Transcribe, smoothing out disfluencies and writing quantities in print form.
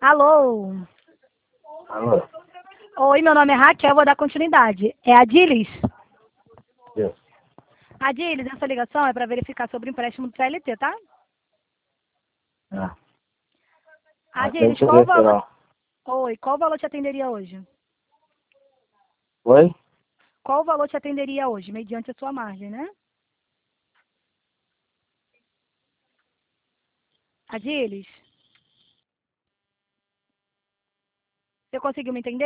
Alô? Alô? Oi, meu nome é Raquel, vou dar continuidade. É a Dilis? Isso. Dilis, essa ligação é para verificar sobre o empréstimo do CLT, tá? Dilis, Deixa eu qual o ver, valor... será? Oi, qual o valor te atenderia hoje? Oi? Qual o valor te atenderia hoje, mediante a sua margem, né? Dilis, você conseguiu me entender?